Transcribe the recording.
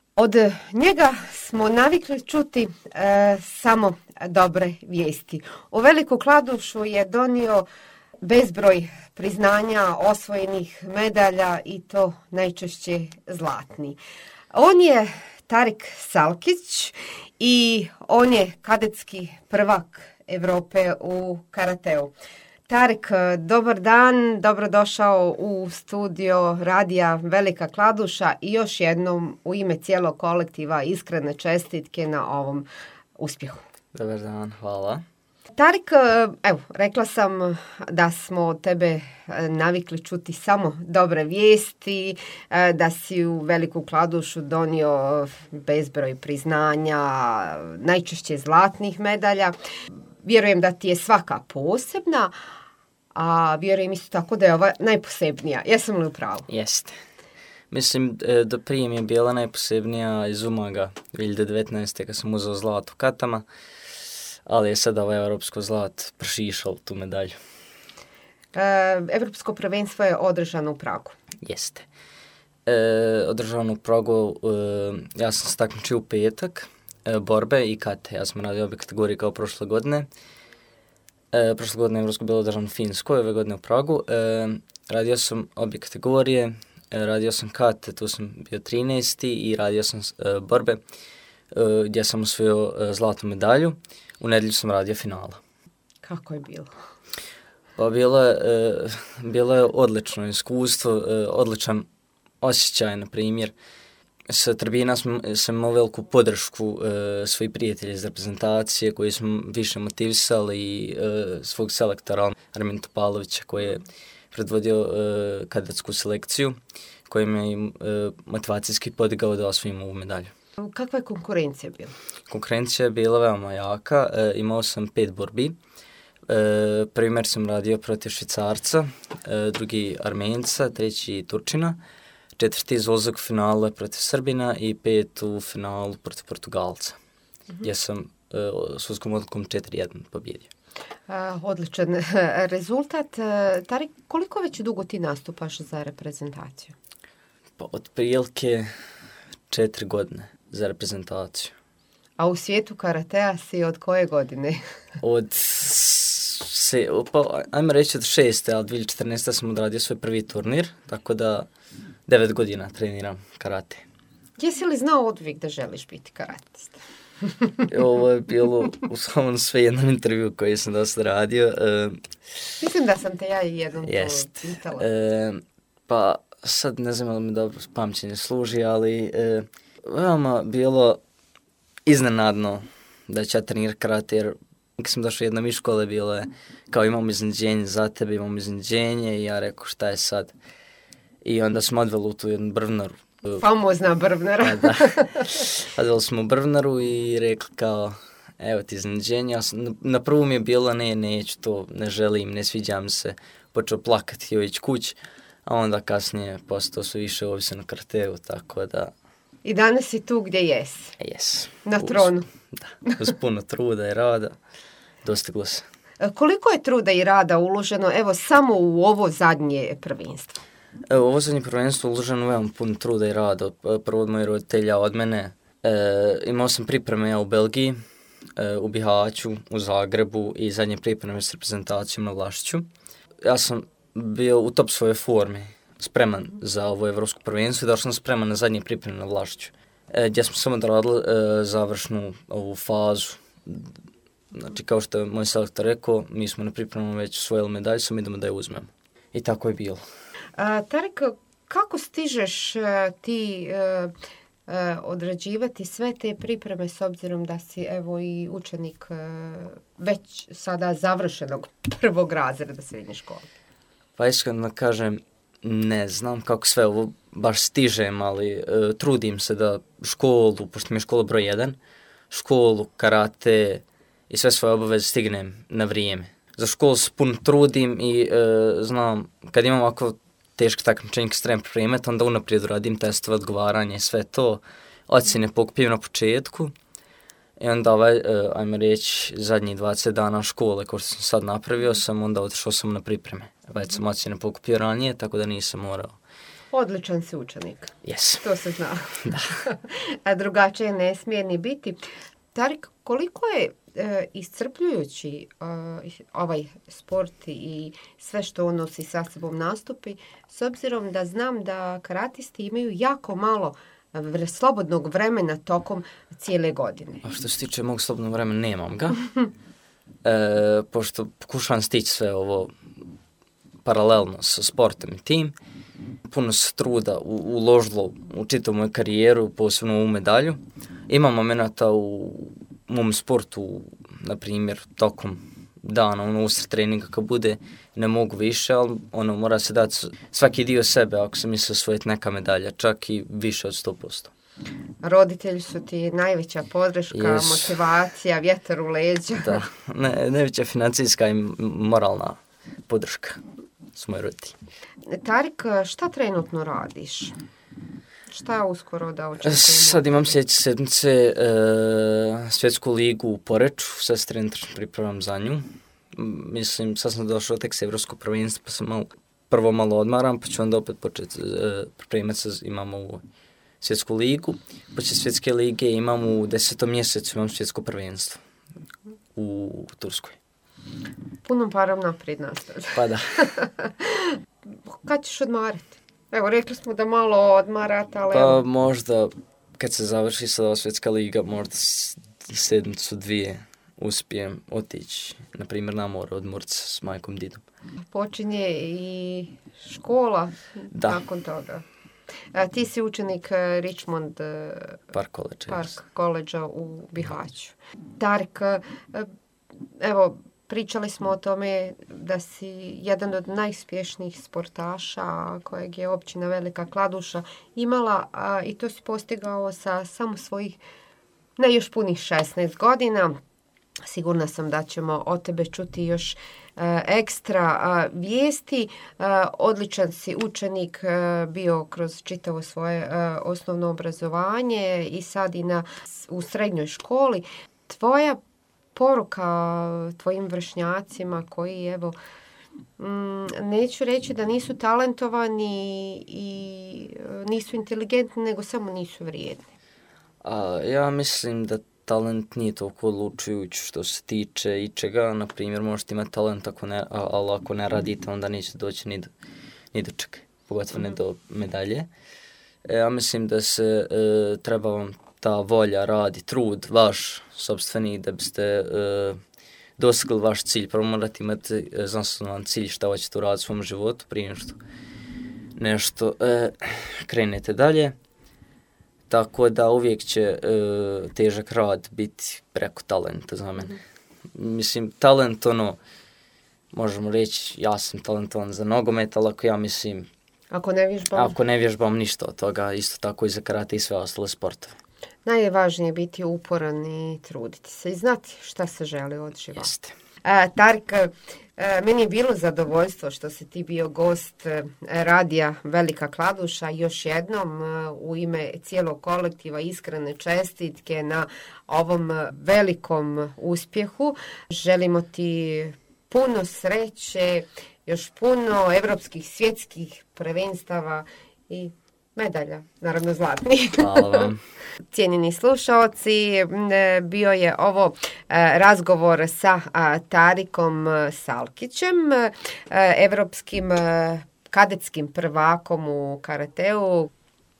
Od njega smo navikli čuti samo dobre vijesti. U Veliku Kladušu je donio bezbroj priznanja, osvojenih medalja i to najčešće zlatni. On je Tarik Salkić i on je kadetski prvak Europe u karateu. Tarik, dobar dan, dobrodošao u studio radija Velika Kladuša i još jednom u ime cijelog kolektiva iskrene čestitke na ovom uspjehu. Dobar dan, hvala. Tarik, evo, rekla sam da smo od tebe navikli čuti samo dobre vijesti, da si u Veliku Kladušu donio bezbroj priznanja, najčešće zlatnih medalja. Vjerujem da ti je svaka posebna, a vjerujem isto tako da je ova najposebnija. Jesam li u pravu? Jeste. Mislim, do prije mi je bila najposebnija iz Umaga 2019. kad sam uzeo zlato katama, ali je sada ovaj evropsko zlat prešišao tu medalju. Evropsko prvenstvo je održano u Pragu. Jeste. Održano u Pragu, ja sam se takmičio u petak, borbe i kate. Ja sam radio obje kategorije kao prošle godine. Prošle godine Evropsko bilo održano u Finskoj, ove godine u Pragu. Radio sam obje kategorije, radio sam kate, tu sam bio 13. i radio sam borbe gdje sam osvojio zlatnu medalju. U nedjelju sam radio finala. Kako je bilo? Pa bilo je odlično iskustvo, odličan osjećaj, na primjer. Sa tribina sam imao veliku podršku svojih prijatelja iz reprezentacije koji smo više motivisali i svog selektora Armin Topalovića koji je predvodio kadetsku selekciju koji me motivacijski podigao da osvojim ovu medalju. Kakva je konkurencija bila? Konkurencija je bila veoma jaka, imao sam 5 borbi. Prvi meč sam radio protiv Švicarca, drugi Armenca, treći Turčina, četvrti izlazak u finale protiv Srbina i 5 u finalu protiv Portugalca, gdje sam sudskom odlukom 4-1 pobjedio. Odličan rezultat. Tarik, koliko već dugo ti nastupaš za reprezentaciju? Pa otprilike 4 godine za reprezentaciju. A u svijetu karatea si od koje godine? Ajmo reći od 6. ali 2014. sam odradio svoj prvi turnir, tako da 9 godina treniram karate. Jesi li znao odvijek da želiš biti karatista? Ovo je bilo u samom sve jednom intervju koji sam dosta radio. Mislim da sam te ja jednom to pitala. Pa sad ne znam da mi dobro pamćenje služi, ali veoma bilo iznenadno da ću ja trenirati karate, jer kad sam došao jednom iz škole, bilo je kao imam iznenađenje za tebe, imam iznenađenje i ja rekao šta je sad. I onda smo odveli u tu jednu brvnaru. Famozna brvnara. Da. Odveli smo u brvnaru i rekli kao, evo ti iznenađenje. Na prvu mi je bilo neću to, ne želim, ne sviđam se. Počeo plakati i ovići kući, a onda kasnije postao su više ovisno na karateu, tako da... I danas si tu gdje jesi? Jes. Na tronu? Da, uz puno truda i rada dostiglo se. Koliko je truda i rada uloženo, evo, samo u ovo zadnje prvenstvo? Evo, ovo zadnje prvenstvo uloženo veoma puno truda i rada. Prvo od mojih roditelja, od mene. Imao sam pripreme u Belgiji, u Bihaću, u Zagrebu i zadnje pripreme s reprezentacijom na Vlašiću. Ja sam bio u top svoje forme, spreman za ovo evropsko prvenstvo i došao sam spreman na zadnje pripreme na Vlašiću, gdje smo samo doradili završnu ovu fazu. Znači, kao što je moj selektor rekao, mi smo na pripremama već osvojili medalju, samo idemo da je uzmemo. I tako je bilo. Tarik, kako stižeš ti odrađivati sve te pripreme s obzirom da si evo i učenik već sada završenog prvog razreda srednje škole? Pa iskreno kažem, ne znam kako sve ovo baš stižem, ali trudim se da školu, pošto mi je škola broj 1, školu, karate i sve svoje obaveze stignem na vrijeme. Za školu se puno trudim i znam, kad imam ovako teško takmičenje kad se trebam pripremati, onda unaprijed radim testove, odgovaranje i sve to. Ocjene pokupijem na početku i onda ajmo reći, zadnjih 20 dana škole, kao što sam sad napravio, onda otišao sam na pripreme. Već sam ocjene pokupio ranije, tako da nisam morao Odličan si učenik. Yes. To se zna. Da. A drugačije ne smije ni biti. Tarik, koliko je iscrpljujući ovaj sport i sve što on nosi sa sobom nastupi, s obzirom da znam da karatisti imaju jako malo slobodnog vremena tokom cijele godine. A što se tiče mog slobodnog vremena, nemam ga. Pošto pokušavam stići sve ovo paralelno sa sportom i tim, puno se truda uložilo u čitavu moju karijeru, posebno u medalju. Imam momenata u mom sportu, na primjer, tokom dana, usred treninga kad bude, ne mogu više, ali mora se dati svaki dio sebe ako se misli osvojiti neka medalja, čak i više od 100%. Roditelji su ti najveća podrška, motivacija, vjetar u leđa. Da, najveća financijska i moralna podrška su moji roditelji. Tarik, šta trenutno radiš? Šta uskoro da očekujemo? Sad imam sljedeće sedmice svjetsku ligu u Poreču, sad se trenutno pripremam za nju. Mislim, sad sam došao tek s evropskog prvenstva, pa sam prvo malo odmaram, pa ću onda opet početi pripremati se, imamo u svjetsku ligu. Poslije svjetske lige imam u 10. mjesecu imam svjetsko prvenstvo u Turskoj. Punom parom naprijed nastavlja. Pa da. Kad ćeš odmarati? Evo, rekli smo da malo odmarate, ali... Pa možda, kad se završi sada svjetska liga, možda sedmicu, dvije uspijem otići, na primjer, na more odmoriti s majkom Didom. Počinje i škola nakon toga. Ti si učenik Richmond Park College u Bihaću. Tarik, evo, pričali smo o tome da si jedan od najuspješnijih sportaša kojeg je općina Velika Kladuša imala i to si postigao sa samo svojih ne još punih 16 godina. Sigurna sam da ćemo o tebe čuti još ekstra vijesti. Odličan si učenik bio kroz čitavo svoje osnovno obrazovanje i sad i u srednjoj školi. Tvoja poruka tvojim vršnjacima koji, evo, neću reći da nisu talentovani i nisu inteligentni, nego samo nisu vrijedni. Ja mislim da talent nije toliko odlučujući što se tiče ičega. Na primjer, možete imati talent, ali ako ne radite, onda nećete doći ni do čega, pogotovo ne do medalje. Ja mislim da se treba vam ta volja, radi, trud, vaš sopstveni, da biste dosegli vaš cilj. Prvo morate imati zasnovan cilj šta hoćete uraditi u svom životu prije što nešto krenete dalje. Tako da uvijek će težak rad biti preko talenta za mene. Mislim, talent, možemo reći, ja sam talentovan za nogomet, ali ako ja mislim... Ako ne vježbam ništa od toga, isto tako i za karate i sve ostale sportove. Najvažnije je biti uporan i truditi se i znati šta se želi od života. Jeste. Tarik, meni je bilo zadovoljstvo što si ti bio gost radija Velika Kladuša. Još jednom u ime cijelog kolektiva iskrene čestitke na ovom velikom uspjehu. Želimo ti puno sreće, još puno evropskih, svjetskih prvenstava i medalja, naravno zlatnih. Hvala vam. Cijenjeni slušalci, bio je ovo razgovor sa Tarikom Salkićem, evropskim kadetskim prvakom u karateu.